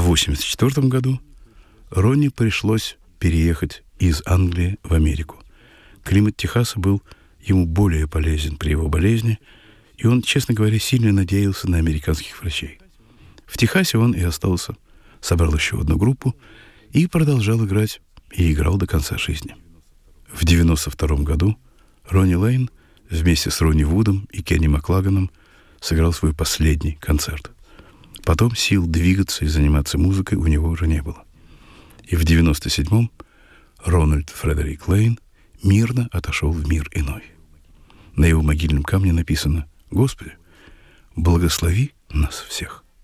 в 1984 году Ронни пришлось переехать из Англии в Америку. Климат Техаса был ему более полезен при его болезни, и он, честно говоря, сильно надеялся на американских врачей. В Техасе он и остался, собрал еще одну группу и продолжал играть, и играл до конца жизни. В 1992 году Ронни Лейн вместе с Ронни Вудом и Кенни Маклаганом сыграл свой последний концерт. Потом сил двигаться и заниматься музыкой у него уже не было. И в 1997-м Рональд Фредерик Лейн мирно отошел в мир иной. На его могильном камне написано: «Господи, благослови нас всех».